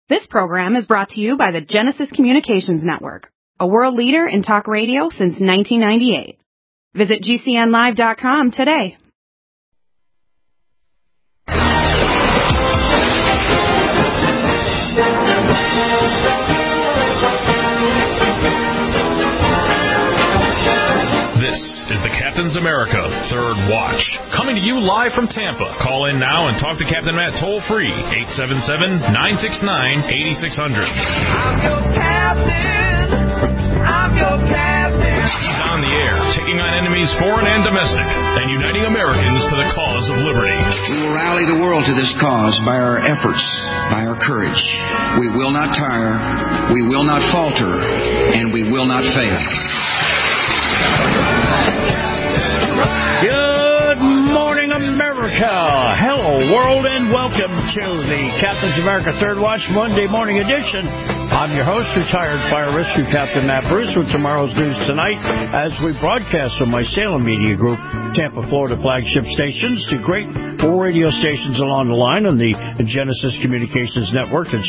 This program is brought to you by the Genesis Communications Network, a world leader in talk radio since 1998. Visit GCNlive.com today. This is the Captain's America Third Watch, coming to you live from Tampa. Call in now and talk to Captain Matt toll-free, 877-969-8600. I'm your captain. I'm your captain. He's on the air, taking on enemies foreign and domestic, and uniting Americans to the cause of liberty. We will rally the world to this cause by our efforts, by our courage. We will not tire, we will not falter, and we will not fail. Good morning, America. Hello, world, and welcome to the Captain's America Third Watch Monday morning edition. I'm your host, retired fire rescue Captain Matt Bruce, with tomorrow's news tonight as we broadcast from my Salem Media Group, Tampa, Florida flagship stations to great radio stations along the line on the Genesis Communications Network. It's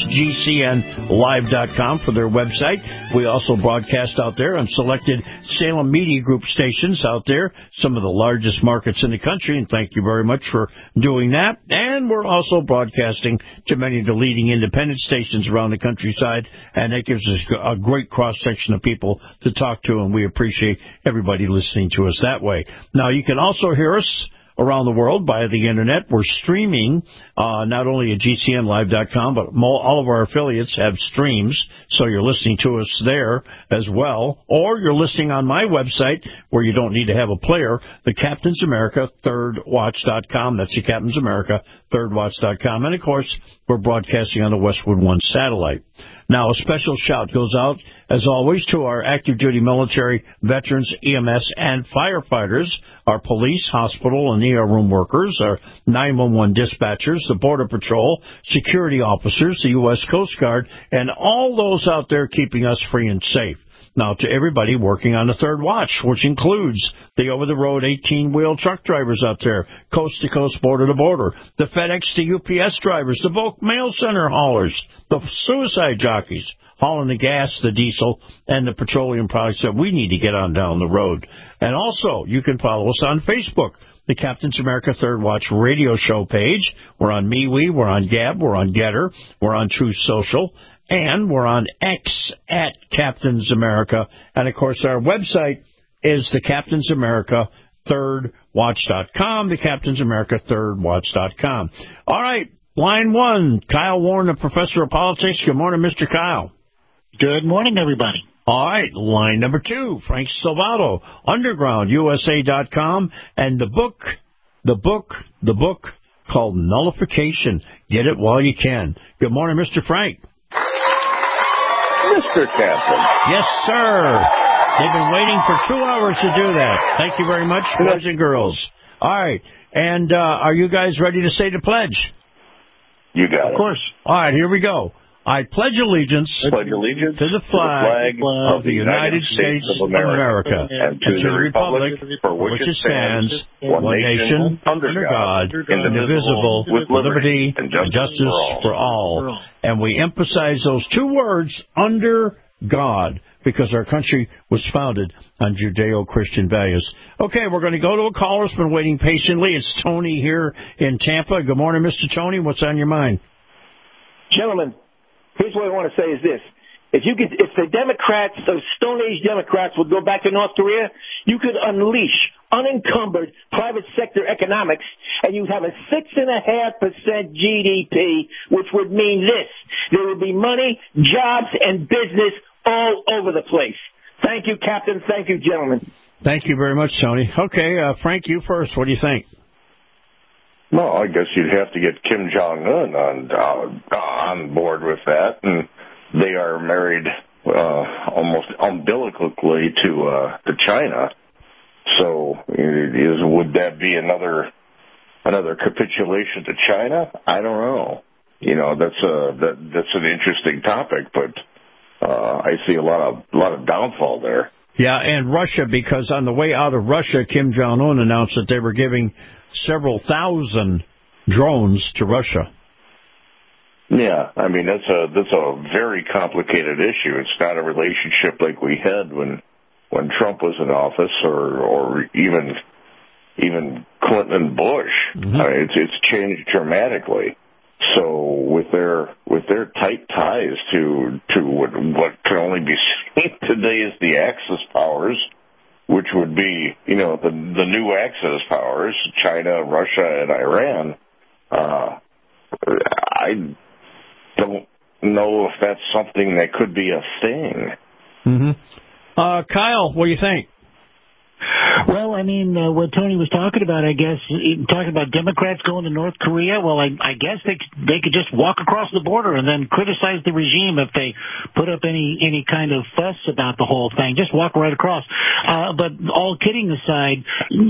GCNlive.com for their website. We also broadcast out there on selected Salem Media Group stations out there, some of the largest markets in the country, and thank you very much for doing that. And we're also broadcasting to many of the leading independent stations around the countryside, and that gives us a great cross-section of people to talk to, and we appreciate everybody listening to us that way. Now, you can also hear us around the world via the Internet. We're streaming not only at GCNlive.com, but all of our affiliates have streams, so you're listening to us there as well. Or you're listening on my website, where you don't need to have a player, the Captain's America ThirdWatch.com. That's the Captain's America ThirdWatch.com. And, of course, we're broadcasting on the Westwood One satellite. Now, a special shout goes out, as always, to our active duty military, veterans, EMS, and firefighters, our police, hospital, and ER room workers, our 911 dispatchers, the Border Patrol, security officers, the U.S. Coast Guard, and all those out there keeping us free and safe. Now, to everybody working on the Third Watch, which includes the over-the-road 18-wheel truck drivers out there, coast-to-coast, border-to-border, the FedEx to UPS drivers, the bulk mail center haulers, the suicide jockeys, hauling the gas, the diesel, and the petroleum products that we need to get on down the road. And also, you can follow us on Facebook, the Captain's America Third Watch radio show page. We're on MeWe, we're on Gab, we're on Getter, we're on Truth Social, and we're on X at Captain's America. And, of course, our website is the Captain's America ThirdWatch.com, the Captain's America ThirdWatch.com. All right, line one, Kyle Warren, the professor of politics. Good morning, Mr. Kyle. Good morning, everybody. All right, line number two, Frank Salvato, UndergroundUSA.com, and the book called Nullification. Get it while you can. Good morning, Mr. Frank. Mr. Captain. Yes, sir. They've been waiting for 2 hours to do that. Thank you very much, boys and girls. All right. And are you guys ready to say the pledge? You got it. Of course. All right, here we go. I pledge allegiance to the flag of the United States of America and to the republic for which it stands, one nation, under God, indivisible, with liberty and justice for all. And we emphasize those two words, under God, because our country was founded on Judeo-Christian values. Okay, we're going to go to a caller who's been waiting patiently. It's Tony here in Tampa. Good morning, Mr. Tony. What's on your mind? Gentlemen, here's what I want to say is this. If the Democrats, those Stone Age Democrats, would go back to North Korea, you could unleash unencumbered private sector economics, and you'd have a 6.5% GDP, which would mean this. There would be money, jobs, and business all over the place. Thank you, Captain. Thank you, gentlemen. Thank you very much, Tony. Okay, Frank, you first. What do you think? Well, I guess you'd have to get Kim Jong-un on board with that, and they are married almost umbilically to China. So, would that be another capitulation to China? I don't know. That's an interesting topic, but I see a lot of downfall there. Yeah, and Russia, because on the way out of Russia, Kim Jong-un announced that they were giving several thousand drones to Russia. Yeah, I mean that's a very complicated issue. It's not a relationship like we had when Trump was in office, or even Clinton and Bush. Mm-hmm. I mean, it's changed dramatically. So with their tight ties to what can only be seen today as the Axis powers, which would be the new Axis powers, China, Russia, and Iran. I don't know if that's something that could be a thing. Mm-hmm. Kyle, what do you think? Well, I mean, what Tony was talking about, I guess, talking about Democrats going to North Korea, well, I guess they could just walk across the border and then criticize the regime if they put up any kind of fuss about the whole thing. Just walk right across. But all kidding aside,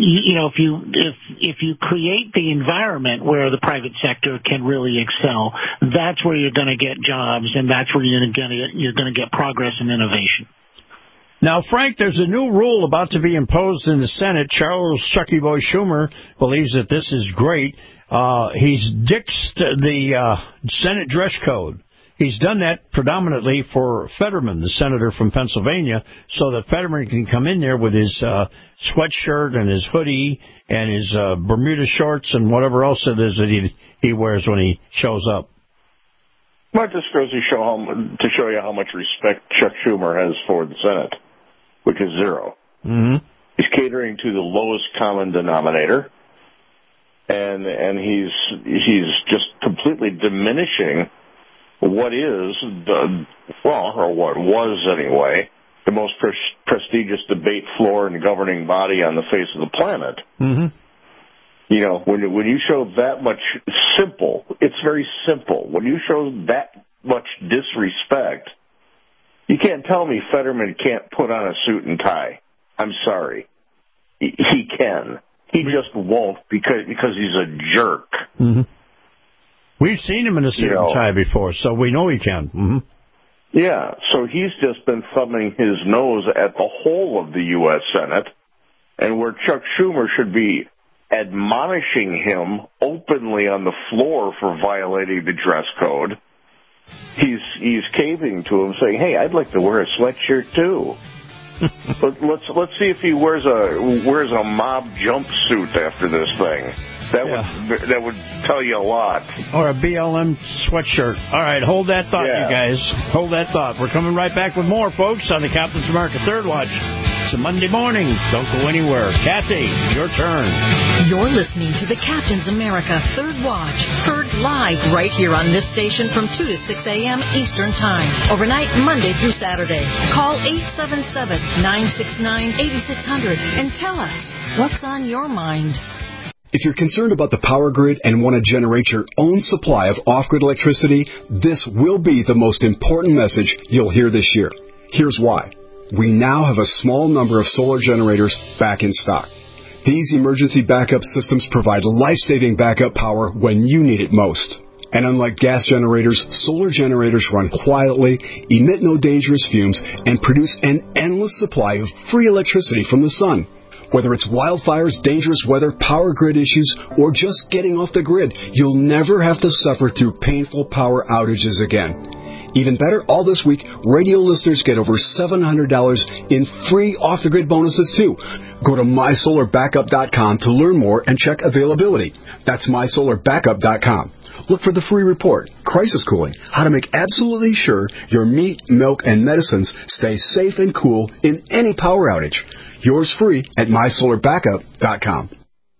if you create the environment where the private sector can really excel, that's where you're going to get jobs, and that's where you're going to get progress and innovation. Now, Frank, there's a new rule about to be imposed in the Senate. Charles Chucky Boy Schumer believes that this is great. He's ditched the Senate dress code. He's done that predominantly for Fetterman, the senator from Pennsylvania, so that Fetterman can come in there with his sweatshirt and his hoodie and his Bermuda shorts and whatever else it is that he wears when he shows up. Well, it just goes to show you how much respect Chuck Schumer has for the Senate, which is zero. Mm-hmm. He's catering to the lowest common denominator, and he's just completely diminishing what is or what was anyway, the most prestigious debate floor and governing body on the face of the planet. Mm-hmm. When you show that much it's very simple. When you show that much disrespect, you can't tell me Fetterman can't put on a suit and tie. I'm sorry. He can. He just won't because he's a jerk. Mm-hmm. We've seen him in a suit and tie before, so we know he can. Mm-hmm. Yeah, so he's just been thumbing his nose at the whole of the U.S. Senate, and where Chuck Schumer should be admonishing him openly on the floor for violating the dress code, he's caving to him, saying, "Hey, I'd like to wear a sweatshirt too." But let's see if he wears a mob jumpsuit after this thing. That would tell you a lot. Or a BLM sweatshirt. All right, hold that thought, you guys. Hold that thought. We're coming right back with more, folks, on the Captain's America Third Watch. It's a Monday morning. Don't go anywhere. Kathy, your turn. You're listening to the Captain's America Third Watch, heard live right here on this station from 2 to 6 a.m. Eastern Time, overnight Monday through Saturday. Call 877-969-8600 and tell us what's on your mind. If you're concerned about the power grid and want to generate your own supply of off-grid electricity, this will be the most important message you'll hear this year. Here's why. We now have a small number of solar generators back in stock. These emergency backup systems provide life-saving backup power when you need it most. And unlike gas generators, solar generators run quietly, emit no dangerous fumes, and produce an endless supply of free electricity from the sun. Whether it's wildfires, dangerous weather, power grid issues, or just getting off the grid, you'll never have to suffer through painful power outages again. Even better, all this week, radio listeners get over $700 in free off-the-grid bonuses, too. Go to MySolarBackup.com to learn more and check availability. That's MySolarBackup.com. Look for the free report, Crisis Cooling, how to make absolutely sure your meat, milk, and medicines stay safe and cool in any power outage. Yours free at MySolarBackup.com.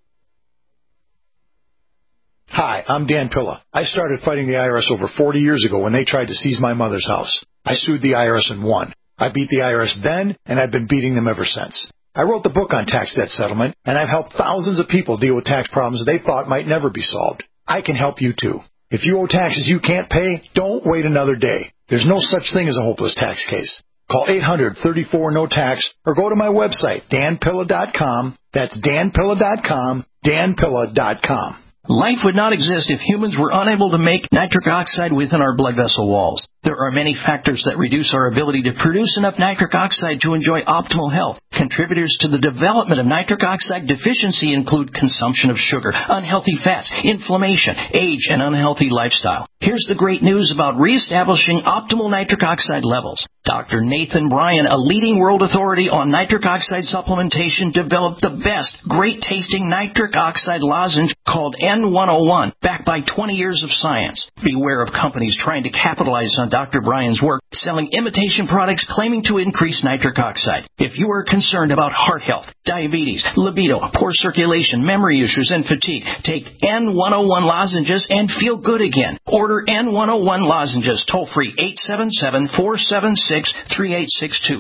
Hi, I'm Dan Pilla. I started fighting the IRS over 40 years ago when they tried to seize my mother's house. I sued the IRS and won. I beat the IRS then, and I've been beating them ever since. I wrote the book on tax debt settlement, and I've helped thousands of people deal with tax problems they thought might never be solved. I can help you, too. If you owe taxes you can't pay, don't wait another day. There's no such thing as a hopeless tax case. Call 800-34-NO-TAX or go to my website, danpilla.com. That's danpilla.com, danpilla.com. Life would not exist if humans were unable to make nitric oxide within our blood vessel walls. There are many factors that reduce our ability to produce enough nitric oxide to enjoy optimal health. Contributors to the development of nitric oxide deficiency include consumption of sugar, unhealthy fats, inflammation, age, and unhealthy lifestyle. Here's the great news about reestablishing optimal nitric oxide levels. Dr. Nathan Bryan, a leading world authority on nitric oxide supplementation, developed the best, great-tasting nitric oxide lozenge called N101, backed by 20 years of science. Beware of companies trying to capitalize on Dr. Bryan's work, selling imitation products claiming to increase nitric oxide. If you are concerned about heart health, diabetes, libido, poor circulation, memory issues, and fatigue, take N101 lozenges and feel good again. Order N101 lozenges toll-free 877-476-3862.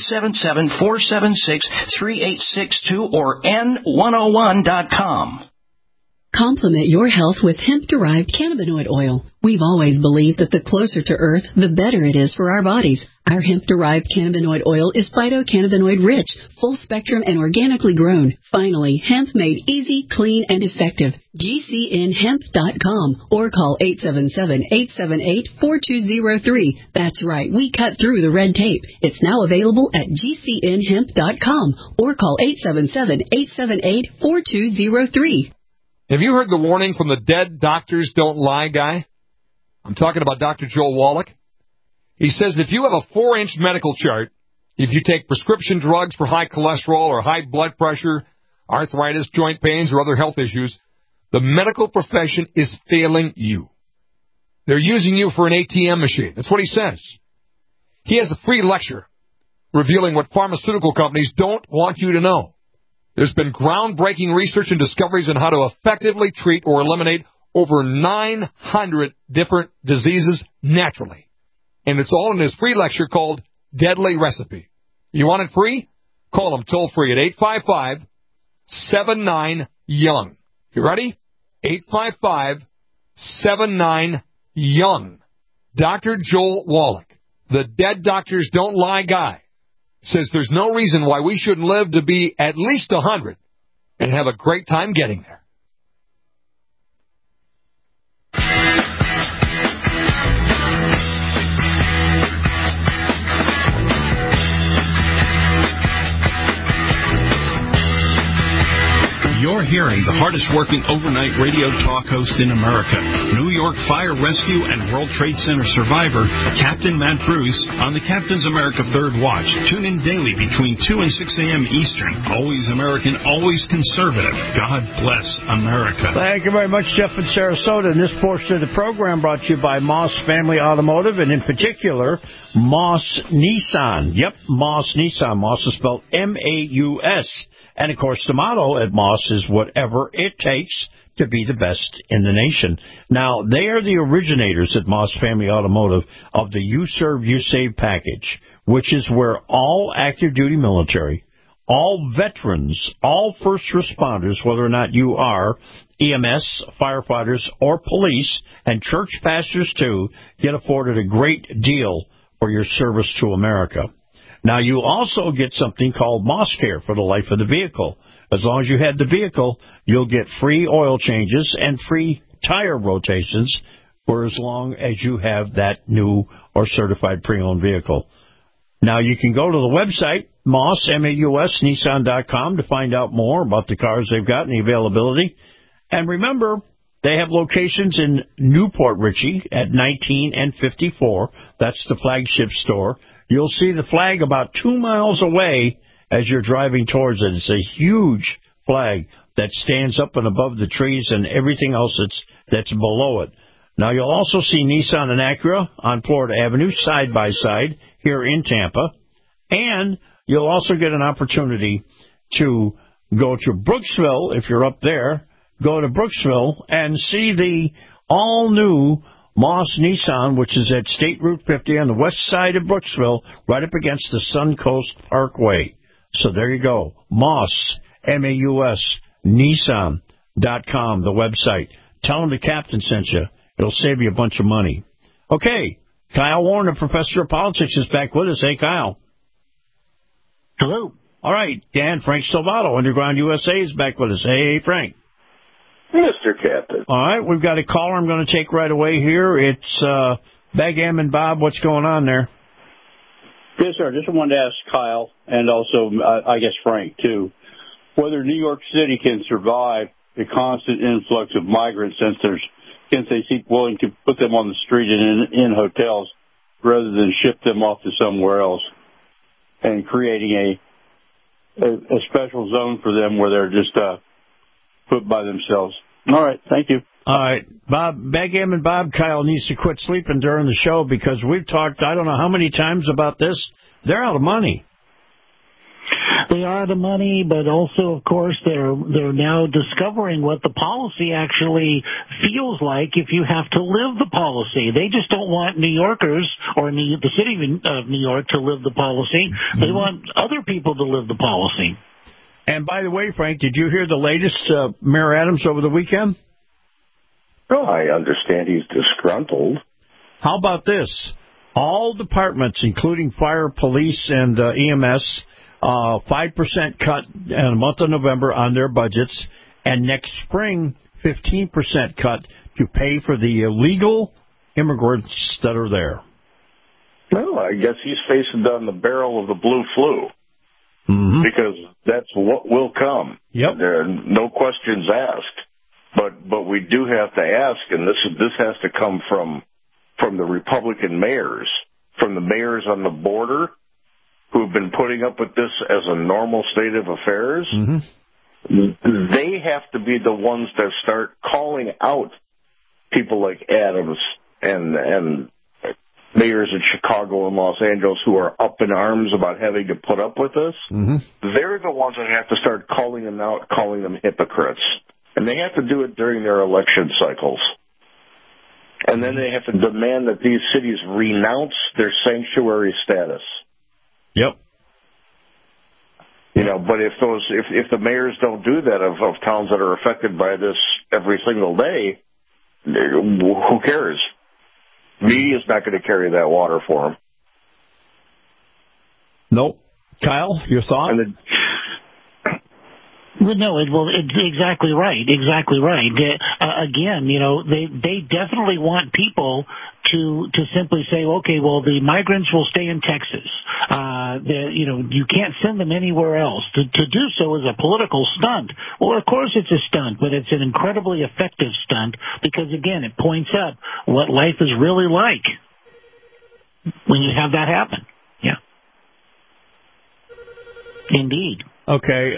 877-476-3862 or N101.com. Complement your health with hemp-derived cannabinoid oil. We've always believed that the closer to Earth, the better it is for our bodies. Our hemp-derived cannabinoid oil is phytocannabinoid-rich, full-spectrum, and organically grown. Finally, hemp made easy, clean, and effective. GCNhemp.com or call 877-878-4203. That's right, we cut through the red tape. It's now available at GCNhemp.com or call 877-878-4203. Have you heard the warning from the Dead Doctors Don't Lie guy? I'm talking about Dr. Joel Wallach. He says if you have a 4-inch medical chart, if you take prescription drugs for high cholesterol or high blood pressure, arthritis, joint pains, or other health issues, the medical profession is failing you. They're using you for an ATM machine. That's what he says. He has a free lecture revealing what pharmaceutical companies don't want you to know. There's been groundbreaking research and discoveries on how to effectively treat or eliminate over 900 different diseases naturally. And it's all in his free lecture called Deadly Recipe. You want it free? Call him toll-free at 855-79-YOUNG. You ready? 855-79-YOUNG. Dr. Joel Wallach, the Dead Doctors Don't Lie guy, says there's no reason why we shouldn't live to be at least 100 and have a great time getting there. You're hearing the hardest-working overnight radio talk host in America, New York Fire Rescue and World Trade Center survivor, Captain Matt Bruce, on the Captain's America Third Watch. Tune in daily between 2 and 6 a.m. Eastern. Always American, always conservative. God bless America. Thank you very much, Jeff in Sarasota. And this portion of the program brought to you by Moss Family Automotive, and in particular, Moss Nissan. Yep, Moss Nissan. Moss is spelled M-A-U-S. And, of course, the motto at Moss is whatever it takes to be the best in the nation. Now, they are the originators at Moss Family Automotive of the You Serve, You Save package, which is where all active duty military, all veterans, all first responders, whether or not you are EMS, firefighters, or police, and church pastors too, get afforded a great deal for your service to America. Now, you also get something called Moss Care for the life of the vehicle. As long as you have the vehicle, you'll get free oil changes and free tire rotations for as long as you have that new or certified pre-owned vehicle. Now, you can go to the website, Moss, M-A-U-S, Nissan.com, to find out more about the cars they've got and the availability. And remember, they have locations in Newport Richey at 19 and 54. That's the flagship store. You'll see the flag about 2 miles away as you're driving towards it. It's a huge flag that stands up and above the trees and everything else that's below it. Now, you'll also see Nissan and Acura on Florida Avenue side by side here in Tampa. And you'll also get an opportunity to go to Brooksville if you're up there. Go to Brooksville and see the all-new Moss Nissan, which is at State Route 50 on the west side of Brooksville, right up against the Suncoast Parkway. So there you go. Moss, M-A-U-S, Nissan.com, the website. Tell them the captain sent you. It'll save you a bunch of money. Okay, Kyle Warner, Professor of Politics, is back with us. Hey, Kyle. Hello. All right, Dan Frank Salvato, Underground USA, is back with us. Hey, Frank. Mr. Captain. All right, we've got a caller I'm going to take right away here. It's Backgammon Bob, what's going on there? Yes, sir. Just wanted to ask Kyle and also, I guess, Frank, too, whether New York City can survive the constant influx of migrants since they seem willing to put them on the street and in hotels rather than ship them off to somewhere else and creating a special zone for them where they're just put by themselves. All right. Thank you. All right. Bob, Backgammon Bob, Kyle needs to quit sleeping during the show because we've talked I don't know how many times about this. They're out of money. They are the money, but also, of course, they're now discovering what the policy actually feels like if you have to live the policy. They just don't want New Yorkers or the city of New York to live the policy. Mm-hmm. They want other people to live the policy. And by the way, Frank, did you hear the latest Mayor Adams over the weekend? Oh, I understand he's disgruntled. How about this? All departments, including fire, police, and EMS, 5% cut in the month of November on their budgets, and next spring, 15% cut to pay for the illegal immigrants that are there. Well, I guess he's facing down the barrel of the blue flu. Mm-hmm. Because that's what will come. Yep. There are no questions asked. But we do have to ask, and this has to come from the Republican mayors, from the mayors on the border who've been putting up with this as a normal state of affairs. Mm-hmm. They have to be the ones that start calling out people like Adams and mayors in Chicago and Los Angeles who are up in arms about having to put up with this. Mm-hmm. They're the ones that have to start calling them out, calling them hypocrites. And they have to do it during their election cycles. And then they have to demand that these cities renounce their sanctuary status. Yep. You know, but if the mayors don't do that of towns that are affected by this every single day, who cares? Media's not going to carry that water for them. Nope. Kyle, your thought? No, it's exactly right. Exactly right. Again, you know, they definitely want people to simply say, okay, well, the migrants will stay in Texas. You know, you can't send them anywhere else. To do so is a political stunt. Well, of course it's a stunt, but it's an incredibly effective stunt because, again, it points up what life is really like when you have that happen. Yeah. Indeed. Okay.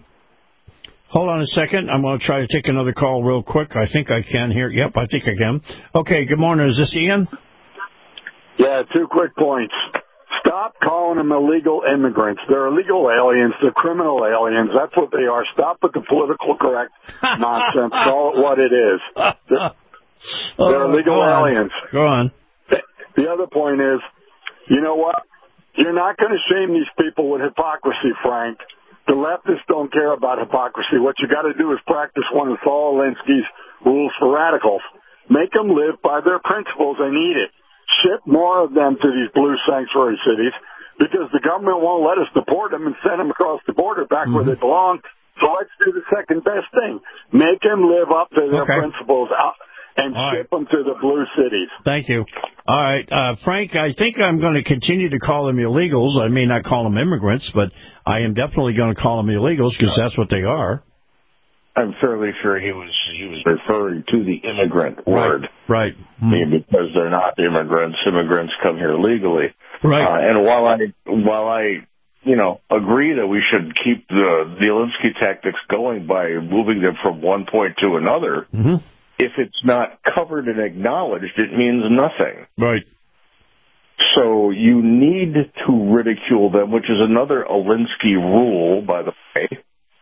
Hold on a second. I'm going to try to take another call real quick. I think I can here. Yep, I think I can. Okay, good morning. Is this Ian? Yeah, 2 quick points. Stop calling them illegal immigrants. They're illegal aliens. They're criminal aliens. That's what they are. Stop with the political correct nonsense. Call it what it is. They're illegal aliens. Go on. The other point is, you know what? You're not going to shame these people with hypocrisy, Frank. The leftists don't care about hypocrisy. What you got to do is practice one of Saul Alinsky's rules for radicals. Make them live by their principles. They need it. Ship more of them to these blue sanctuary cities because the government won't let us deport them and send them across the border back where they belong. So let's do the second best thing. Make them live up to their principles and ship them to the blue cities. Thank you. All right. Frank, I think I'm going to continue to call them illegals. I may not call them immigrants, but I am definitely going to call them illegals because that's what they are. I'm fairly sure he was referring to the immigrant word. Right. Because they're not immigrants. Immigrants come here legally. Right. And while I you know, agree that we should keep the Alinsky tactics going by moving them from one point to another, if it's not covered and acknowledged, it means nothing. Right. So you need to ridicule them, which is another Alinsky rule, by the way,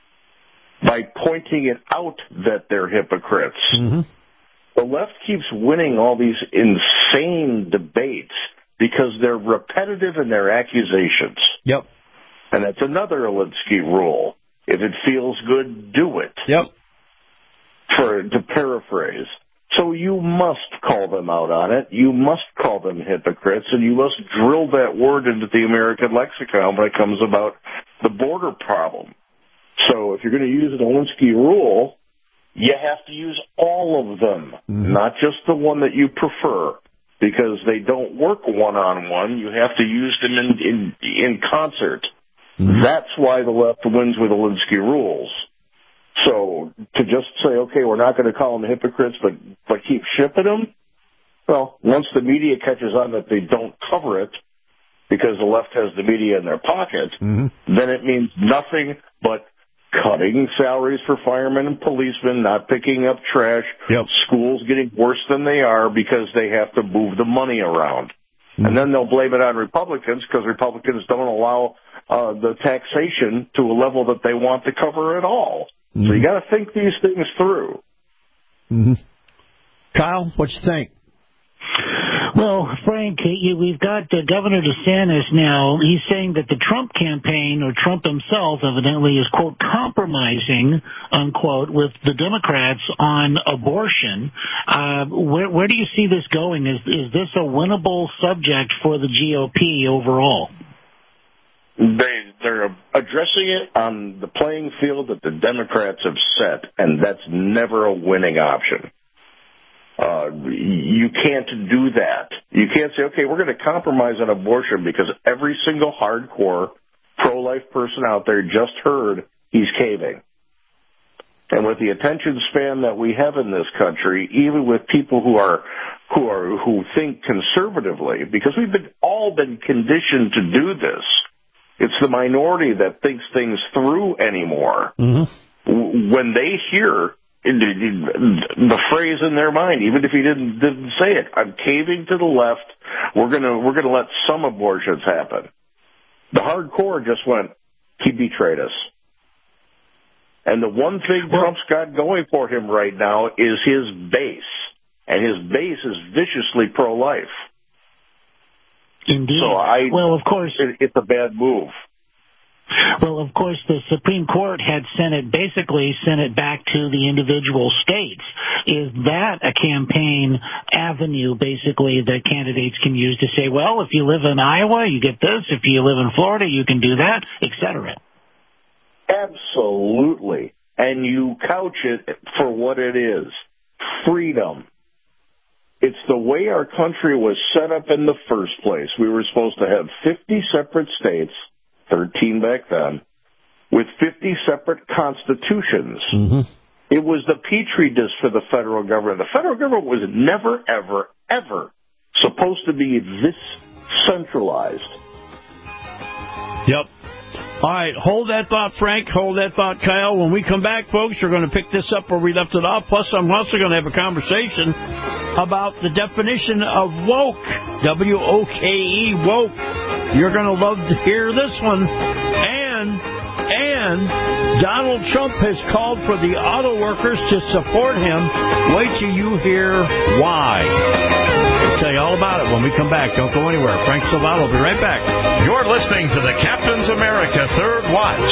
by pointing it out that they're hypocrites. The left keeps winning all these insane debates because they're repetitive in their accusations. Yep. And that's another Alinsky rule. If it feels good, do it. Yep. To paraphrase. So you must call them out on it. You must call them hypocrites, and you must drill that word into the American lexicon when it comes about the border problem. So if you're going to use an Alinsky rule, you have to use all of them, not just the one that you prefer. because they don't work one-on-one. You have to use them in concert. Mm-hmm. That's why the left wins with Alinsky rules. So to just say, okay, we're not going to call them hypocrites, but keep shipping them, well, once the media catches on that they don't cover it because the left has the media in their pocket, then it means nothing but cutting salaries for firemen and policemen, not picking up trash, schools getting worse than they are because they have to move the money around. And then they'll blame it on Republicans because Republicans don't allow the taxation to a level that they want to cover it all. So you got to think these things through. Kyle, what you think? Well, Frank, we've got Governor DeSantis now. He's saying that the Trump campaign, or Trump himself, evidently is, quote, compromising, unquote, with the Democrats on abortion. Where do you see this going? Is this a winnable subject for the GOP overall? They're addressing it on the playing field that the Democrats have set, and that's never a winning option. You can't do that. You can't say, okay, we're going to compromise on abortion because every single hardcore pro-life person out there just heard he's caving. And with the attention span that we have in this country, even with people who think conservatively, because we've all been conditioned to do this, it's the minority that thinks things through anymore. When they hear the phrase in their mind, even if he didn't say it, I'm caving to the left, we're gonna let some abortions happen. The hardcore just went, he betrayed us. And the one thing Trump's got going for him right now is his base. And his base is viciously pro-life. Indeed. So well, of course, it's a bad move. Well, of course, the Supreme Court had sent it back to the individual states. Is that a campaign avenue, basically, that candidates can use to say, well, if you live in Iowa, you get this. If you live in Florida, you can do that, et cetera? Absolutely. And you couch it for what it is, freedom. It's the way our country was set up in the first place. We were supposed to have 50 separate states, 13 back then, with 50 separate constitutions. It was the petri dish for the federal government. The federal government was never, ever, ever supposed to be this centralized. Yep. All right, hold that thought, Frank. Hold that thought, Kyle. When we come back, folks, we're going to pick this up where we left it off. Plus, I'm also going to have a conversation about the definition of woke. W-O-K-E, woke. You're going to love to hear this one. And Donald Trump has called for the auto workers to support him. Wait till you hear why. I'll tell you all about it when we come back. Don't go anywhere. Frank Silvato will be right back. You're listening to the Captain's America Third Watch.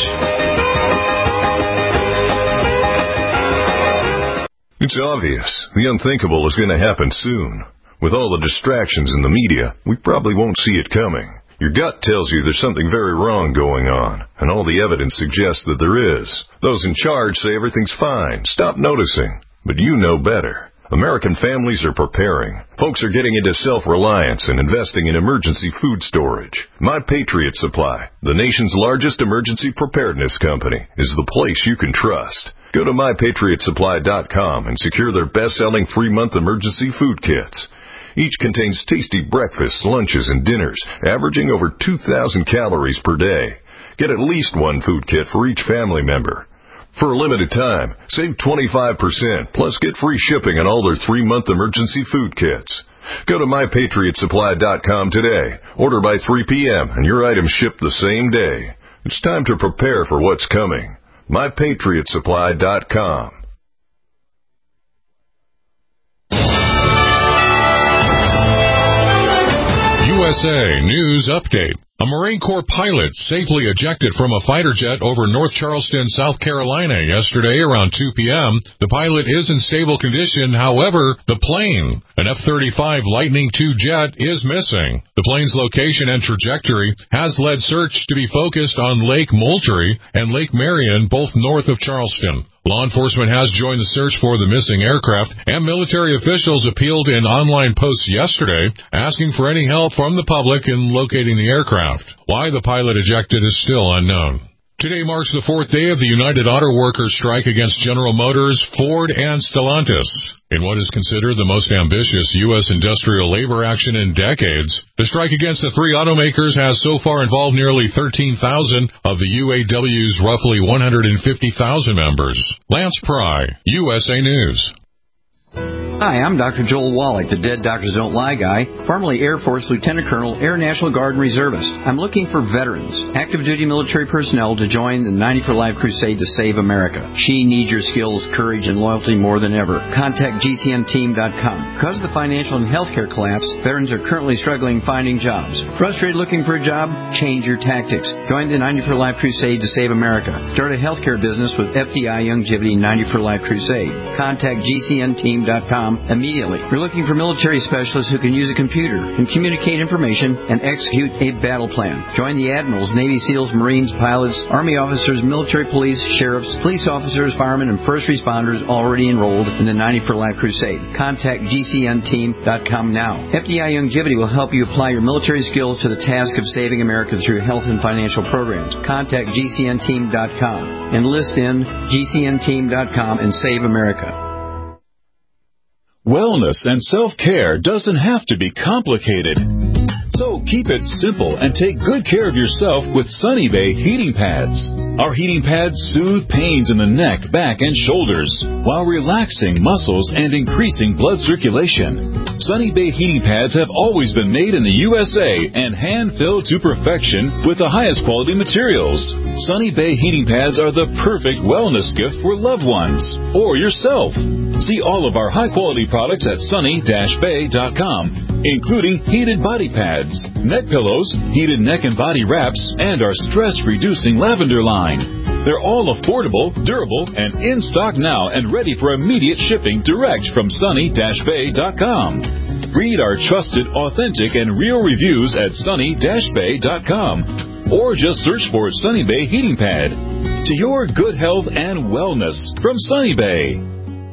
It's obvious. The unthinkable is going to happen soon. With all the distractions in the media, we probably won't see it coming. Your gut tells you there's something very wrong going on, and all the evidence suggests that there is. Those in charge say everything's fine. Stop noticing. But you know better. American families are preparing. Folks are getting into self-reliance and investing in emergency food storage. My Patriot Supply, the nation's largest emergency preparedness company, is the place you can trust. Go to MyPatriotSupply.com and secure their best-selling 3-month emergency food kits. Each contains tasty breakfasts, lunches, and dinners, averaging over 2,000 calories per day. Get at least one food kit for each family member. For a limited time, save 25%, plus get free shipping on all their 3-month emergency food kits. Go to MyPatriotSupply.com today. Order by 3 p.m. and your items ship the same day. It's time to prepare for what's coming. MyPatriotSupply.com. USA News Update. A Marine Corps pilot safely ejected from a fighter jet over North Charleston, South Carolina yesterday around 2 p.m. The pilot is in stable condition. However, the plane, an F-35 Lightning II jet, is missing. The plane's location and trajectory has led search to be focused on Lake Moultrie and Lake Marion, both north of Charleston. Law enforcement has joined the search for the missing aircraft, and military officials appealed in online posts yesterday, asking for any help from the public in locating the aircraft. Why the pilot ejected is still unknown. Today marks the fourth day of the United Auto Workers strike against General Motors, Ford, and Stellantis. In what is considered the most ambitious U.S. industrial labor action in decades, the strike against the three automakers has so far involved nearly 13,000 of the UAW's roughly 150,000 members. Lance Pry, USA News. Hi, I'm Dr. Joel Wallach, the Dead Doctors Don't Lie guy, formerly Air Force Lieutenant Colonel, Air National Guard Reservist. I'm looking for veterans, active duty military personnel to join the 90 for Life crusade to save America. She needs your skills, courage, and loyalty more than ever. Contact GCNteam.com. Because of the financial and healthcare collapse, veterans are currently struggling finding jobs. Frustrated looking for a job? Change your tactics. Join the 90 for Life crusade to save America. Start a healthcare business with FDI Longevity 90 for Life crusade. Contact GCNteam.com immediately. We're looking for military specialists who can use a computer and communicate information and execute a battle plan. Join the admirals, Navy SEALs, Marines, pilots, Army officers, military police, sheriffs, police officers, firemen, and first responders already enrolled in the 90 for Life crusade. Contact GCNteam.com now. FDI Longevity will help you apply your military skills to the task of saving America through health and financial programs. Contact GCNteam.com. Enlist in GCNteam.com and save America. Wellness and self-care doesn't have to be complicated. So keep it simple and take good care of yourself with Sunny Bay heating pads. Our heating pads soothe pains in the neck, back, and shoulders while relaxing muscles and increasing blood circulation. Sunny Bay heating pads have always been made in the USA and hand-filled to perfection with the highest quality materials. Sunny Bay heating pads are the perfect wellness gift for loved ones or yourself. See all of our high-quality products at sunny-bay.com, including heated body pads, neck pillows, heated neck and body wraps, and our stress-reducing lavender line. They're all affordable, durable, and in stock now and ready for immediate shipping direct from sunny-bay.com. Read our trusted, authentic, and real reviews at sunny-bay.com, or just search for Sunny Bay Heating Pad. To your good health and wellness from Sunny Bay.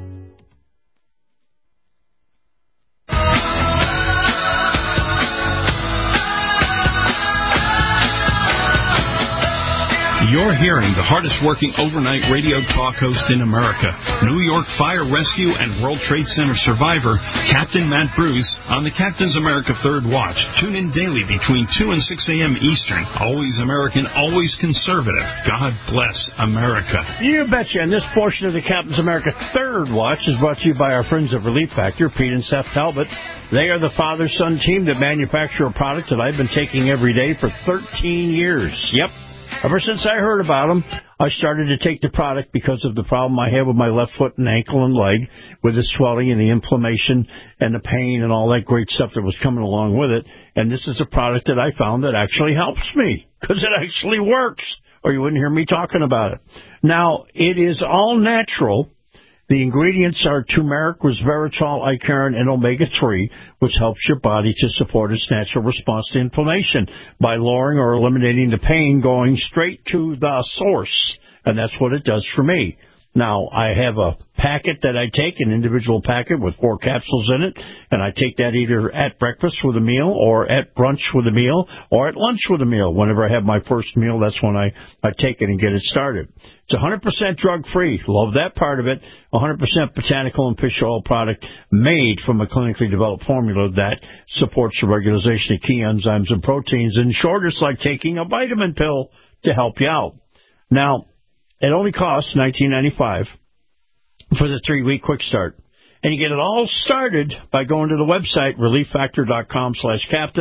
You're hearing the hardest-working overnight radio talk host in America, New York Fire Rescue and World Trade Center survivor, Captain Matt Bruce, on the Captain's America Third Watch. Tune in daily between 2 and 6 a.m. Eastern. Always American, always conservative. God bless America. You betcha. And this portion of the Captain's America Third Watch is brought to you by our friends at Relief Factor, Pete and Seth Talbot. They are the father-son team that manufacture a product that I've been taking every day for 13 years. Yep. Ever since I heard about them, I started to take the product because of the problem I have with my left foot and ankle and leg, with the swelling and the inflammation and the pain and all that great stuff that was coming along with it. And this is a product that I found that actually helps me, because it actually works, or you wouldn't hear me talking about it. Now, it is all natural. The ingredients are turmeric, resveratrol, icariin, and omega-3, which helps your body to support its natural response to inflammation by lowering or eliminating the pain, going straight to the source. And that's what it does for me. Now, I have a packet that I take, an individual packet with 4 capsules in it, and I take that either at breakfast with a meal or at brunch with a meal or at lunch with a meal. Whenever I have my first meal, that's when I take it and get it started. It's 100% drug-free. Love that part of it. 100% botanical and fish oil product made from a clinically developed formula that supports the regularization of key enzymes and proteins. In short, it's like taking a vitamin pill to help you out. Now, it only costs $19.95 for the 3-week quick start. And you get it all started by going to the website, relieffactor.com/captain,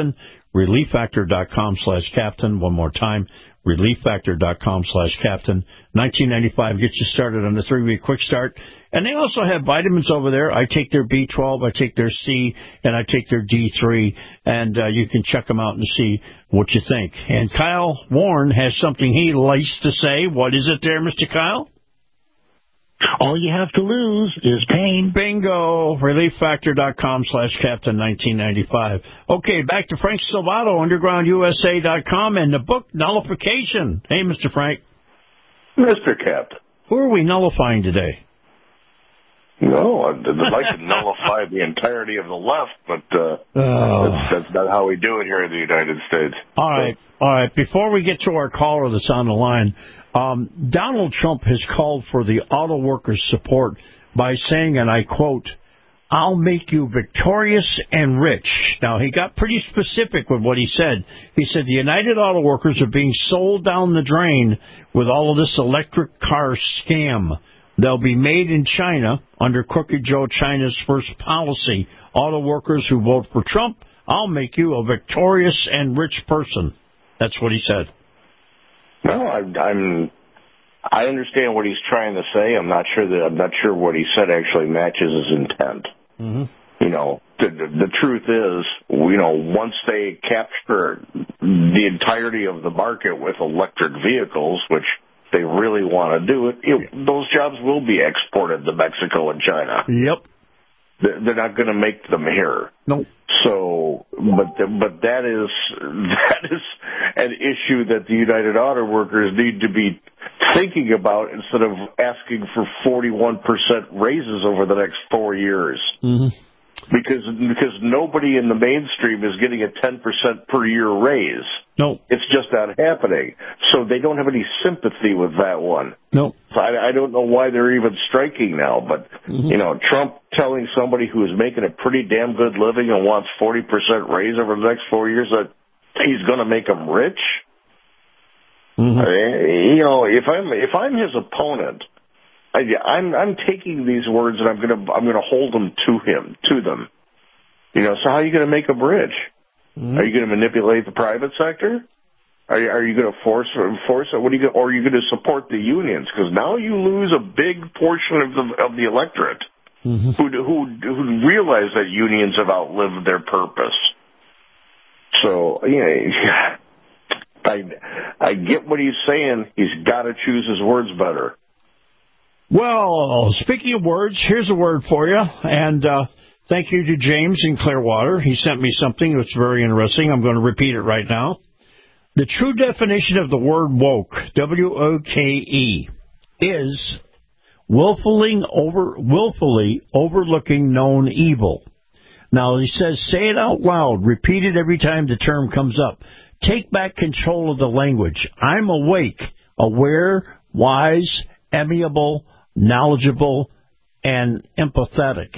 ReliefFactor.com/captain. One more time, ReliefFactor.com/captain. $19.95 gets you started on the 3-week quick start. And they also have vitamins over there. I take their B12, I take their C, and I take their D3. And you can check them out and see what you think. And Kyle Warren has something he likes to say. What is it there, Mr. Kyle? All you have to lose is pain. Bingo. ReliefFactor.com/captain 1995. Okay, back to Frank Salvato, UndergroundUSA.com, and the book Nullification. Hey, Mr. Frank. Mr. Captain. Who are we nullifying today? No, I'd like to nullify the entirety of the left, but that's not how we do it here in the United States. All right. Before we get to our caller that's on the line, Donald Trump has called for the auto workers' support by saying, and I quote, "I'll make you victorious and rich." Now, he got pretty specific with what he said. He said the United Auto Workers are being sold down the drain with all of this electric car scam. They'll be made in China under Crooked Joe China's first policy. Auto workers who vote for Trump, I'll make you a victorious and rich person. That's what he said. No, I understand what he's trying to say. I'm not sure what he said actually matches his intent. Mm-hmm. You know, the truth is, you know, once they capture the entirety of the market with electric vehicles, which they really want to do those jobs will be exported to Mexico and China. Yep. They're not going to make them here. Nope. So, but that is an issue that the United Auto Workers need to be thinking about instead of asking for 41% raises over the next 4 years. Mm-hmm. Because nobody in the mainstream is getting a 10% per year raise. No. It's just not happening. So they don't have any sympathy with that one. No. So I don't know why they're even striking now, but, you know, Trump telling somebody who is making a pretty damn good living and wants 40% raise over the next 4 years that he's going to make them rich. Mm-hmm. You know, if I'm his opponent, I'm taking these words and I'm gonna hold them to them. You know, so how are you going to make them rich? Mm-hmm. Are you going to manipulate the private sector? Are you going to force it? What are you or are you going to support the unions? Because now you lose a big portion of the electorate mm-hmm. who realize that unions have outlived their purpose. So yeah, I get what he's saying. He's got to choose his words better. Well, speaking of words, here's a word for you, and thank you to James in Clearwater. He sent me something that's very interesting. I'm going to repeat it right now. The true definition of the word woke, W-O-K-E, is willfully overlooking known evil. Now, he says, say it out loud, repeat it every time the term comes up. Take back control of the language. I'm awake, aware, wise, amiable, knowledgeable, and empathetic.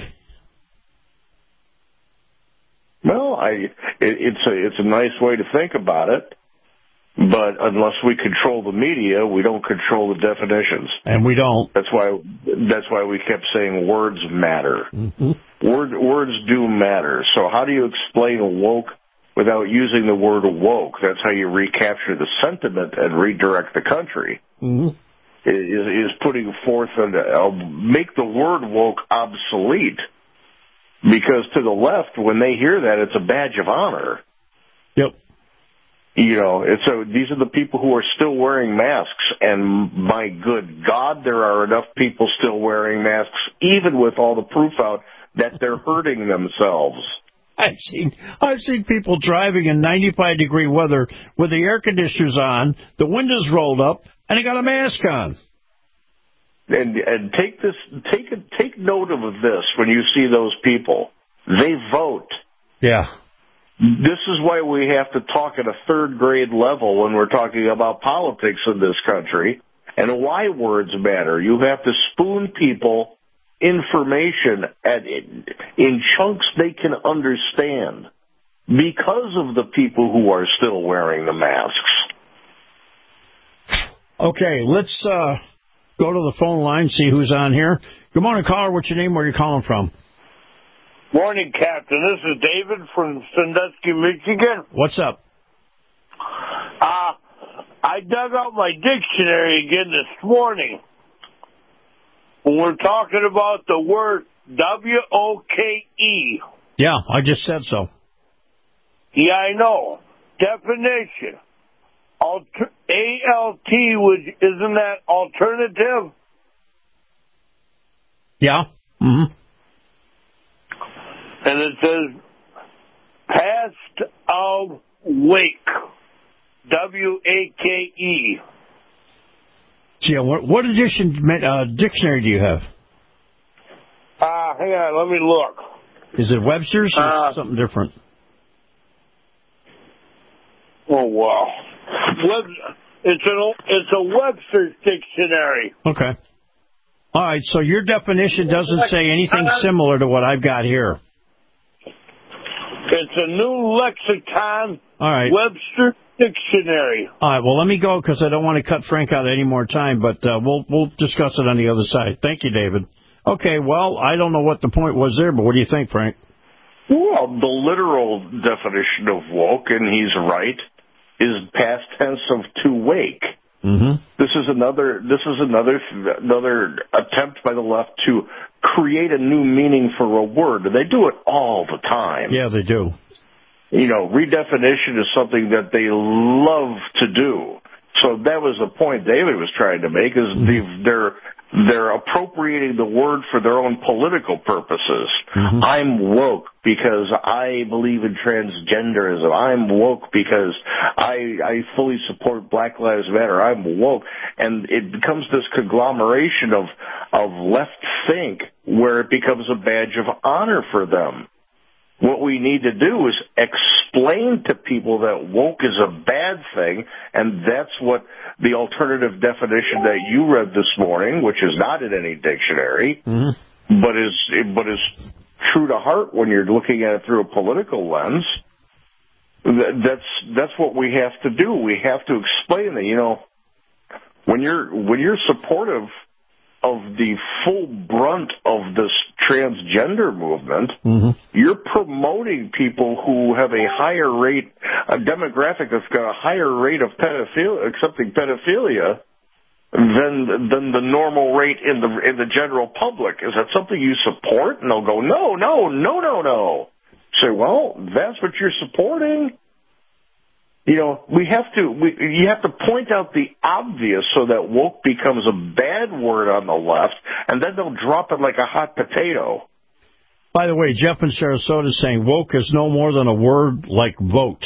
Well, it's a nice way to think about it, but unless we control the media, we don't control the definitions. And we don't. That's why we kept saying words matter. Mm-hmm. Words do matter. So how do you explain woke without using the word woke? That's how you recapture the sentiment and redirect the country. Mm-hmm. Is putting forth make the word woke obsolete. Because to the left, when they hear that, it's a badge of honor. Yep. You know, so these are the people who are still wearing masks, and my good God, there are enough people still wearing masks, even with all the proof out that they're hurting themselves. I've seen people driving in 95-degree weather with the air conditioners on, the windows rolled up, and they got a mask on. And take note of this when you see those people. They vote. Yeah. This is why we have to talk at a third grade level when we're talking about politics in this country and why words matter. You have to spoon people information in chunks they can understand because of the people who are still wearing the masks. Okay, let's go to the phone line, see who's on here. Good morning, caller. What's your name? Where are you calling from? Morning, Captain. This is David from Sandusky, Michigan. What's up? I dug out my dictionary again this morning. When we're talking about the word W-O-K-E. Yeah, I just said so. Yeah, I know. Definition. A-L-T, isn't that alternative? Yeah. Mm-hmm. And it says past of wake. W-A-K-E. Yeah, what dictionary do you have? Hang on, let me look. Is it Webster's or something different? Oh, wow. It's a Webster's dictionary. Okay. All right, so your definition doesn't say anything similar to what I've got here. It's a new lexicon. All right. Webster Dictionary. All right, well, let me go because I don't want to cut Frank out any more time, but we'll discuss it on the other side. Thank you, David. Okay, well, I don't know what the point was there, but what do you think, Frank? Well, the literal definition of woke, and he's right, is past tense of to wake. Mm-hmm. This is another attempt by the left to create a new meaning for a word. They do it all the time. Yeah, they do. You know, redefinition is something that they love to do. So that was the point David was trying to make, is they're appropriating the word for their own political purposes. Mm-hmm. I'm woke because I believe in transgenderism. I'm woke because I fully support Black Lives Matter. I'm woke. And it becomes this conglomeration of left think where it becomes a badge of honor for them. What we need to do is explain to people that woke is a bad thing, and that's what the alternative definition that you read this morning, which is not in any dictionary, but is true to heart when you're looking at it through a political lens. That's what we have to do. We have to explain that, you know, when you're supportive of the full brunt of this transgender movement, you're promoting people who have a higher rate, a demographic that's got a higher rate of accepting pedophilia than the normal rate in the general public. Is that something you support? And they'll go, no. Say, well, that's what you're supporting. You know, you have to point out the obvious so that woke becomes a bad word on the left, and then they'll drop it like a hot potato. By the way, Jeff in Sarasota is saying woke is no more than a word like vote.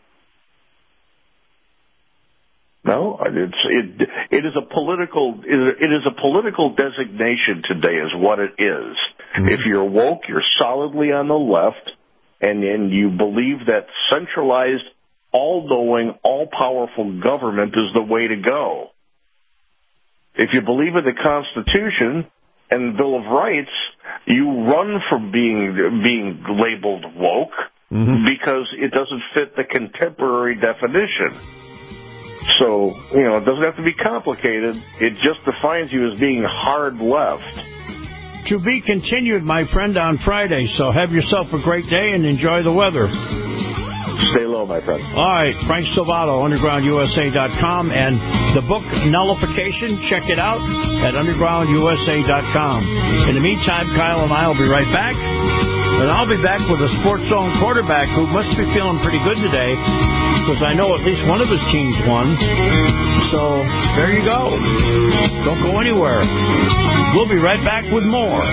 No, it is a political designation today, is what it is. If you're woke, you're solidly on the left, and you believe that centralized, all-knowing, all-powerful government is the way to go. If you believe in the Constitution and Bill of Rights, you run from being labeled woke because it doesn't fit the contemporary definition. So, you know, it doesn't have to be complicated. It just defines you as being hard left. To be continued, my friend, on Friday. So have yourself a great day and enjoy the weather. Stay low, my friend. All right, Frank Salvato, UndergroundUSA.com, and the book Nullification, check it out at UndergroundUSA.com. In the meantime, Kyle and I will be right back, and I'll be back with a Sports Zone quarterback who must be feeling pretty good today, because I know at least one of his teams won. So there you go. Don't go anywhere. We'll be right back with more.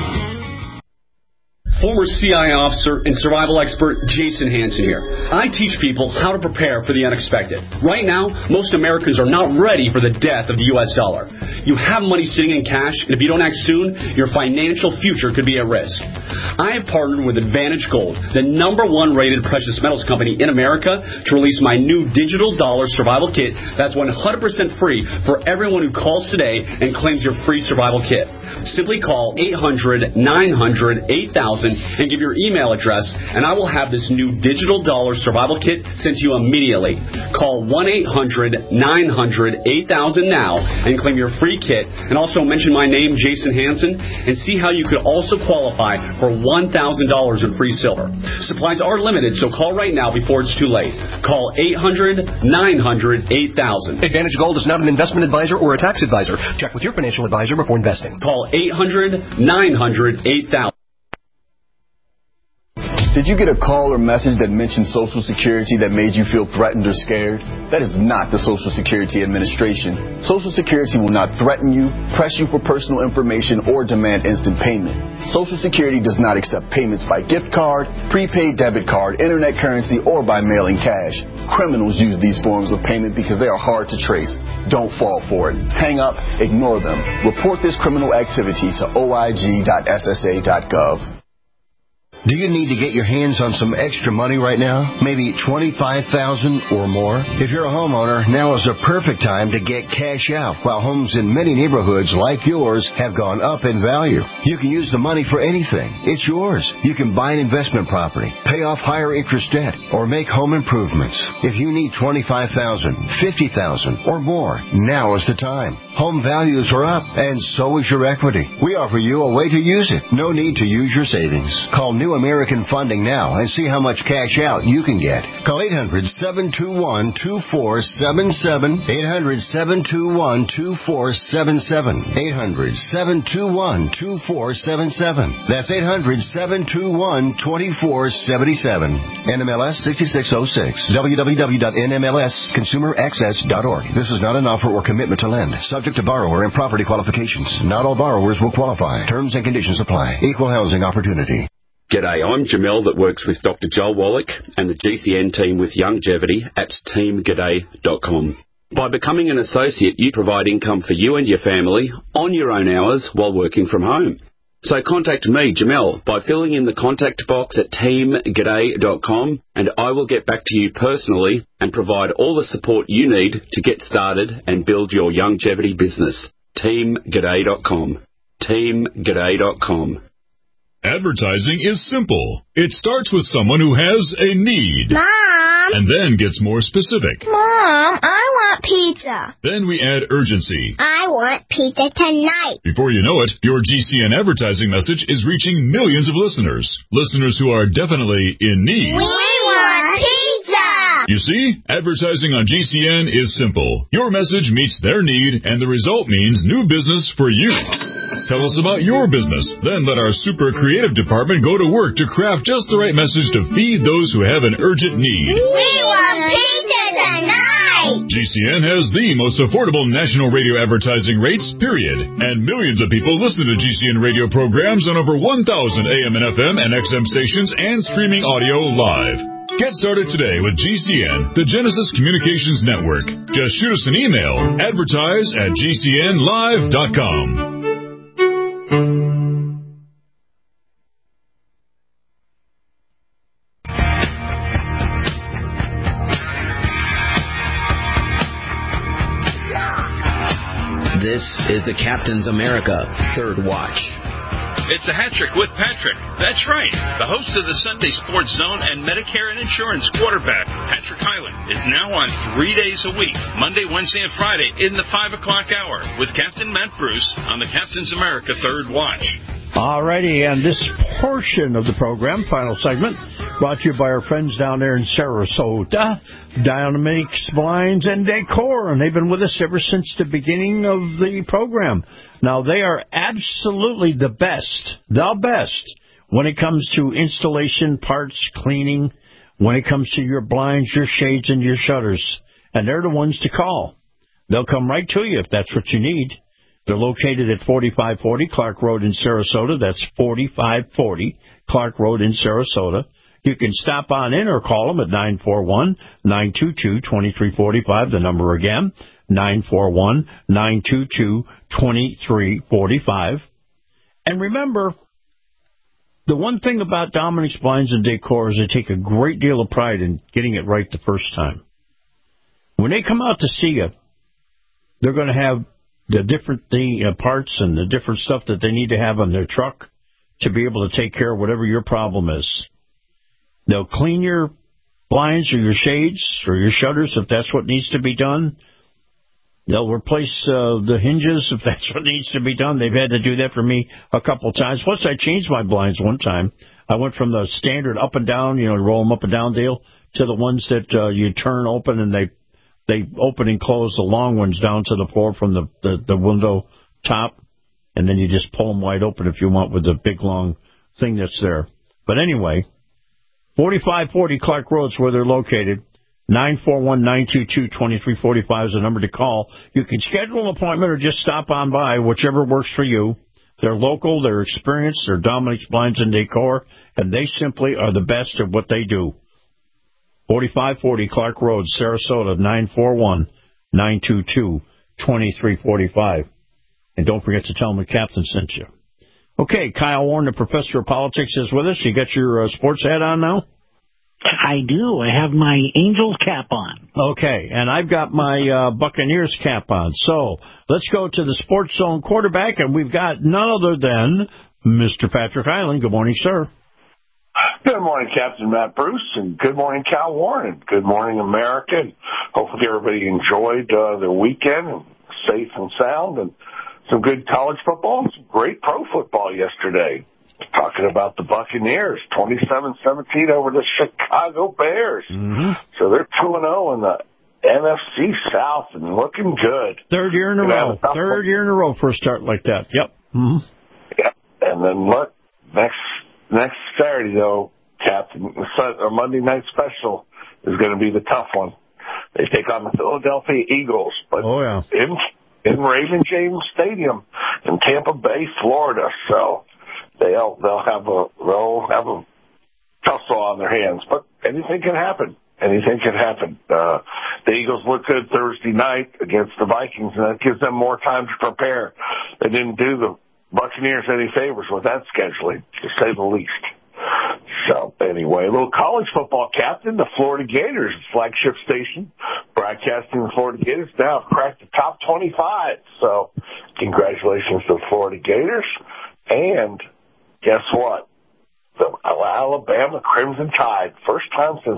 Former CIA officer and survival expert Jason Hansen here. I teach people how to prepare for the unexpected. Right now, most Americans are not ready for the death of the U.S. dollar. You have money sitting in cash, and if you don't act soon, your financial future could be at risk. I have partnered with Advantage Gold, the #1 rated precious metals company in America, to release my new digital dollar survival kit that's 100% free for everyone who calls today and claims your free survival kit. Simply call 800-900-8000 and give your email address, and I will have this new digital dollar survival kit sent to you immediately. Call 1-800-900-8000 now and claim your free free kit and also mention my name, Jason Hansen, and see how you could also qualify for $1,000 in free silver. Supplies are limited, so call right now before it's too late. Call 800-900-8000. Advantage Gold is not an investment advisor or a tax advisor. Check with your financial advisor before investing. Call 800-900-8000. Did you get a call or message that mentioned Social Security that made you feel threatened or scared? That is not the Social Security Administration. Social Security will not threaten you, press you for personal information, or demand instant payment. Social Security does not accept payments by gift card, prepaid debit card, internet currency, or by mailing cash. Criminals use these forms of payment because they are hard to trace. Don't fall for it. Hang up, ignore them. Report this criminal activity to oig.ssa.gov. Do you need to get your hands on some extra money right now? Maybe $25,000 or more? If you're a homeowner, now is the perfect time to get cash out while homes in many neighborhoods like yours have gone up in value. You can use the money for anything. It's yours. You can buy an investment property, pay off higher interest debt, or make home improvements. If you need $25,000, $50,000 or more, now is the time. Home values are up, and so is your equity. We offer you a way to use it. No need to use your savings. Call New American Funding now and see how much cash out you can get. Call 800-721-2477. 800-721-2477. 800-721-2477. That's 800-721-2477. NMLS 6606. www.nmlsconsumeraccess.org. This is not an offer or commitment to lend. Subject to borrower and property qualifications. Not all borrowers will qualify. Terms and conditions apply. Equal housing opportunity. G'day, I'm Jamel that works with Dr. Joel Wallach and the GCN team with Longevity at teamg'day.com. By becoming an associate, you provide income for you and your family on your own hours while working from home. So contact me, Jamel, by filling in the contact box at teamg'day.com, and I will get back to you personally and provide all the support you need to get started and build your longevity business. teamg'day.com. teamg'day.com. Advertising is simple. It starts with someone who has a need. Mom! And then gets more specific. Mom, I want pizza. Then we add urgency. I want pizza tonight. Before you know it, your GCN advertising message is reaching millions of listeners. Listeners who are definitely in need. We want pizza! You see, advertising on GCN is simple. Your message meets their need, and the result means new business for you. Tell us about your business. Then let our super creative department go to work to craft just the right message to feed those who have an urgent need. We want pizza tonight! GCN has the most affordable national radio advertising rates, period. And millions of people listen to GCN radio programs on over 1,000 AM and FM and XM stations and streaming audio live. Get started today with GCN, the Genesis Communications Network. Just shoot us an email, advertise@gcnlive.com. This is the Captain's America Third Watch. It's a hat trick with Patrick. That's right. The host of the Sunday Sports Zone and Medicare and Insurance quarterback, Patrick Hyland, is now on 3 days a week, Monday, Wednesday, and Friday in the 5 o'clock hour with Captain Matt Bruce on the Captain's America Third Watch. Alrighty, and this portion of the program, final segment, brought to you by our friends down there in Sarasota, Dynamics Blinds and Decor, and they've been with us ever since the beginning of the program. Now, they are absolutely the best when it comes to installation, parts, cleaning, when it comes to your blinds, your shades, and your shutters. And they're the ones to call. They'll come right to you if that's what you need. They're located at 4540 Clark Road in Sarasota. That's 4540 Clark Road in Sarasota. You can stop on in or call them at 941-922-2345. The number again, 941-922-2345. And remember, the one thing about Dominic's Blinds and Decor is they take a great deal of pride in getting it right the first time. When they come out to see you, they're going to have the different parts and the different stuff that they need to have on their truck to be able to take care of whatever your problem is. They'll clean your blinds or your shades or your shutters if that's what needs to be done. They'll replace the hinges if that's what needs to be done. They've had to do that for me a couple of times. Plus, I changed my blinds one time. I went from the standard up and down, roll them up and down deal, to the ones that you turn open and they open and close the long ones down to the floor from the window top, and then you just pull them wide open if you want with the big long thing that's there. But anyway, 4540 Clark Road's where they're located. 941-922-2345 is the number to call. You can schedule an appointment or just stop on by, whichever works for you. They're local, they're experienced, they're Dominic's Blinds and Decor, and they simply are the best at what they do. 4540 Clark Road, Sarasota, 941-922-2345. And don't forget to tell them the captain sent you. Okay, Kyle Warren, the professor of politics, is with us. You got your sports hat on now? I do. I have my Angels cap on. Okay, and I've got my Buccaneers cap on. So let's go to the Sports Zone quarterback, and we've got none other than Mr. Patrick Hyland. Good morning, sir. Good morning, Captain Matt Bruce, and good morning, Cal Warren. Good morning, America. And hopefully everybody enjoyed their weekend and safe and sound, and some good college football and some great pro football yesterday. Talking about the Buccaneers, 27-17 over the Chicago Bears. Mm-hmm. So they're 2-0 in the NFC South and looking good. Third year in a row. Third year in a row for a start like that. Yep. Mm-hmm. Yep. And then look, next Saturday, though, Captain, Monday Night Special is going to be the tough one. They take on the Philadelphia Eagles. But in Raymond James Stadium in Tampa Bay, Florida. So they'll have a tussle on their hands, but anything can happen. Anything can happen. The Eagles look good Thursday night against the Vikings, and that gives them more time to prepare. They didn't do the Buccaneers any favors with that scheduling, to say the least. So anyway, a little college football, Captain. The Florida Gators, flagship station, broadcasting the Florida Gators, now have cracked the top 25. So congratulations to the Florida Gators. And guess what? The Alabama Crimson Tide, first time since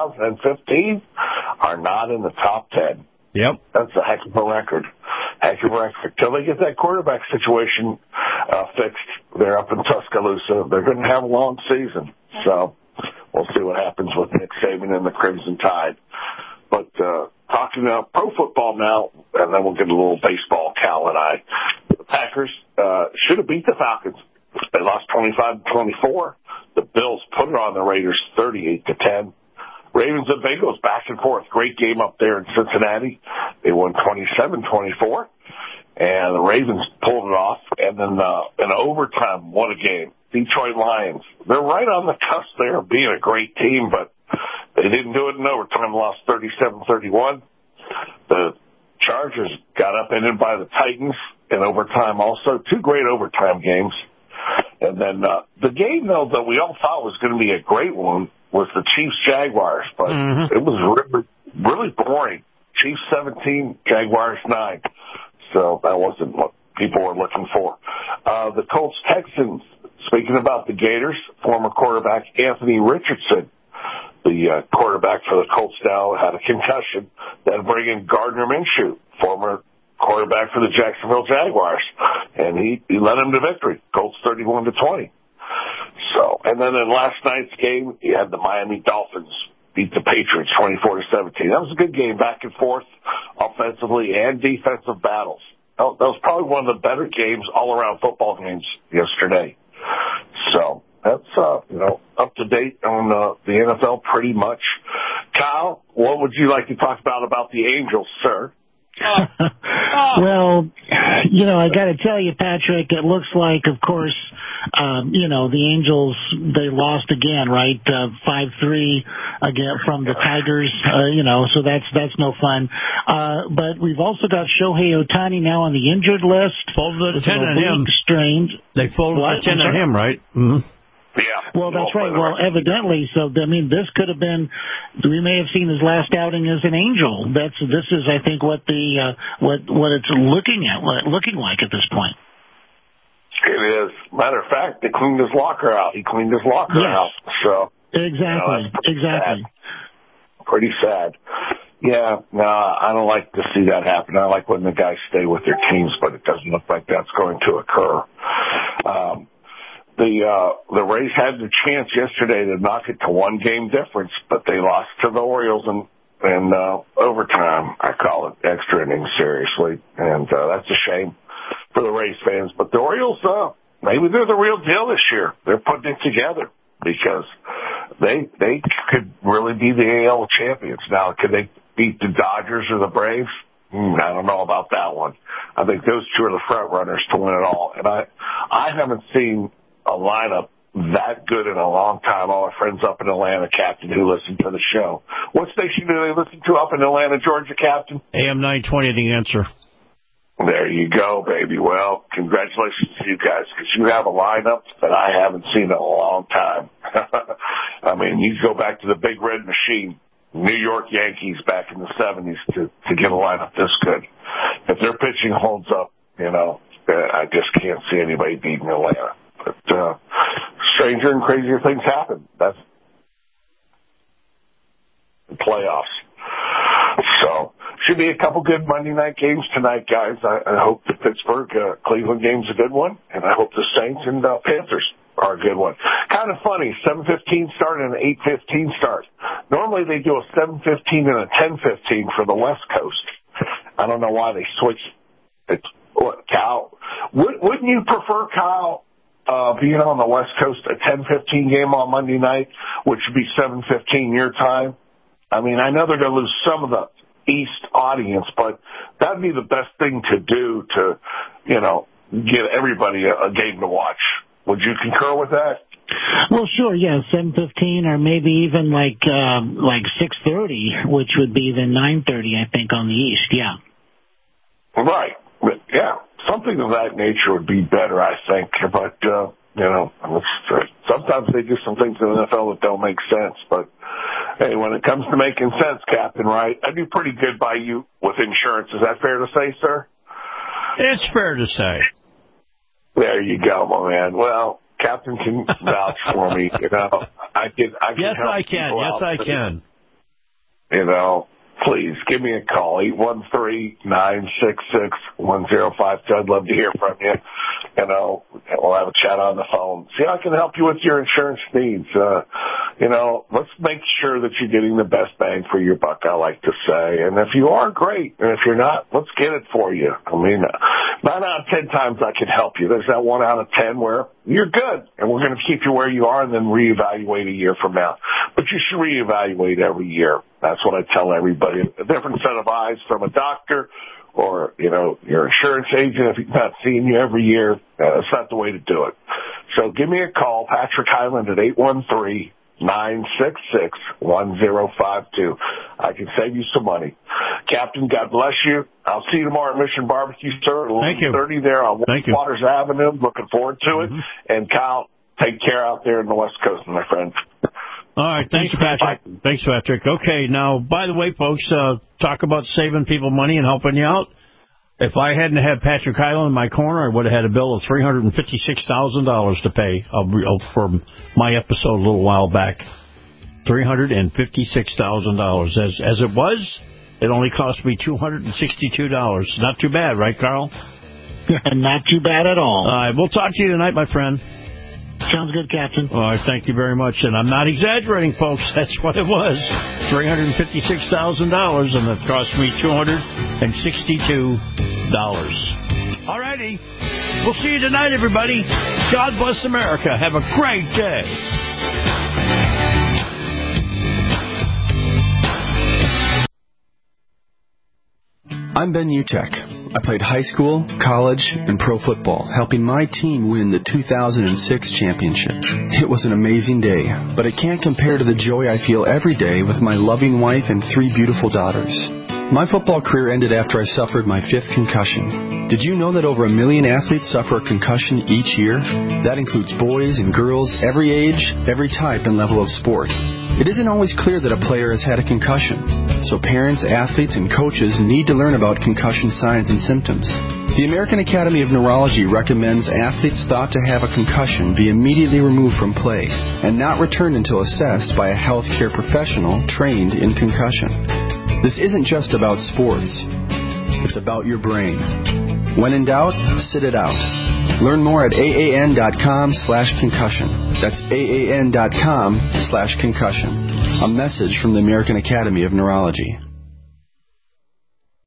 2015, are not in the top 10. Yep. That's a heck of a record. Heck of a record. Till they get that quarterback situation fixed, they're up in Tuscaloosa. They're going to have a long season. So we'll see what happens with Nick Saban and the Crimson Tide. But talking about pro football now, and then we'll get a little baseball, Cal and I. The Packers should have beat the Falcons. They lost 25-24. The Bills put it on the Raiders 38-10. Ravens and Bengals back and forth. Great game up there in Cincinnati. They won 27-24. And the Ravens pulled it off. And then in overtime, what a game. Detroit Lions. They're right on the cusp there of being a great team, but they didn't do it in overtime. Lost 37-31. The Chargers got upended by the Titans in overtime also. Two great overtime games. And then the game, though, that we all thought was going to be a great one was the Chiefs-Jaguars, but it was really boring. Chiefs 17, Jaguars 9. So that wasn't what people were looking for. The Colts-Texans, speaking about the Gators, former quarterback Anthony Richardson, the quarterback for the Colts now, had a concussion. Then bring in Gardner Minshew, former quarterback for the Jacksonville Jaguars, and he led them to victory. Colts 31-20. So, and then in last night's game, you had the Miami Dolphins beat the Patriots 24-17. That was a good game, back and forth, offensively and defensive battles. That was probably one of the better games, all-around football games yesterday. So that's up to date on the NFL pretty much. Kyle, what would you like to talk about the Angels, sir? Well, I got to tell you, Patrick, it looks like, of course, the Angels, they lost again, right? 5-3 again from the Tigers, so that's no fun. But we've also got Shohei Ohtani now on the injured list. Folded a tendon in him. Strained. They folded a tendon in him, right? Mm-hmm. Yeah. Well, that's right. Well, evidently, so this could have been. We may have seen his last outing as an Angel. This is, I think, what it's looking like at this point. It is. Matter of fact, they cleaned his locker out. He cleaned his locker out. So exactly. Pretty sad. Yeah, no, I don't like to see that happen. I like when the guys stay with their teams, but it doesn't look like that's going to occur. The Rays had the chance yesterday to knock it to one game difference, but they lost to the Orioles in overtime. I call it extra innings, seriously, and that's a shame for the Rays fans. But the Orioles, maybe they're the real deal this year. They're putting it together because they could really be the AL champions. Now, could they beat the Dodgers or the Braves? I don't know about that one. I think those two are the front runners to win it all. And I haven't seen a lineup that good in a long time. All our friends up in Atlanta, Captain, who listen to the show. What station do they listen to up in Atlanta, Georgia, Captain? AM 920, The Answer. There you go, baby. Well, congratulations to you guys, because you have a lineup that I haven't seen in a long time. I mean, you go back to the Big Red Machine, New York Yankees back in the 70s to get a lineup this good. If their pitching holds up, I just can't see anybody beating Atlanta. But stranger and crazier things happen. That's the playoffs. So, should be a couple good Monday night games tonight, guys. I hope the Pittsburgh-Cleveland game's a good one, and I hope the Saints and Panthers are a good one. Kind of funny, 7:15 start and an 8:15 start. Normally they do a 7:15 and a 10:15 for the West Coast. I don't know why they switched it. Kyle, wouldn't you prefer, Kyle, being on the West Coast, a 10:15 game on Monday night, which would be 7:15 your time? I mean, I know they're going to lose some of the East audience, but that'd be the best thing to do to, get everybody a game to watch. Would you concur with that? Well, sure, yeah, 7:15 or maybe even like 6:30, which would be then 9:30, I think, on the East, yeah. Right, yeah. Something of that nature would be better, I think, but, sometimes they do some things in the NFL that don't make sense, but hey, when it comes to making sense, Captain, right, I do pretty good by you with insurance. Is that fair to say, sir? It's fair to say. There you go, my man. Well, Captain can vouch for me. I can Yes, help I can. Yes, I can. Please give me a call, 813-966-1052. I'd love to hear from you. We'll have a chat on the phone. See how I can help you with your insurance needs. Let's make sure that you're getting the best bang for your buck, I like to say. And if you are, great. And if you're not, let's get it for you. I mean, 9 out of 10 times I can help you. There's that 1 out of 10 where you're good, and we're going to keep you where you are and then reevaluate a year from now. But you should reevaluate every year. That's what I tell everybody. A different set of eyes from a doctor or, your insurance agent, if he's not seeing you every year, that's not the way to do it. So give me a call, Patrick Highland, at 813-966-1052. I can save you some money. Captain, God bless you. I'll see you tomorrow at Mission Barbecue, sir. Thank you. 11:30 there on Waters Avenue. Looking forward to it. And Kyle, take care out there in the West Coast, my friend. All right. Thanks, Patrick. Thanks, Patrick. Okay. Now, by the way, folks, talk about saving people money and helping you out. If I hadn't had Patrick Highland in my corner, I would have had a bill of $356,000 to pay for my episode a little while back. $356,000. As it was, it only cost me $262. Not too bad, right, Carl? Not too bad at all. All right. We'll talk to you tonight, my friend. Sounds good, Captain. All right, thank you very much. And I'm not exaggerating, folks. That's what it was. $356,000, and it cost me $262. All righty. We'll see you tonight, everybody. God bless America. Have a great day. I'm Ben Utek. I played high school, college, and pro football, helping my team win the 2006 championship. It was an amazing day, but it can't compare to the joy I feel every day with my loving wife and 3 beautiful daughters. My football career ended after I suffered my 5th concussion. Did you know that over 1 million athletes suffer a concussion each year? That includes boys and girls, every age, every type and level of sport. It isn't always clear that a player has had a concussion, so parents, athletes, and coaches need to learn about concussion signs and symptoms. The American Academy of Neurology recommends athletes thought to have a concussion be immediately removed from play and not returned until assessed by a healthcare professional trained in concussion. This isn't just about sports. It's about your brain. When in doubt, sit it out. Learn more at AAN.com/concussion. That's AAN.com/concussion. A message from the American Academy of Neurology.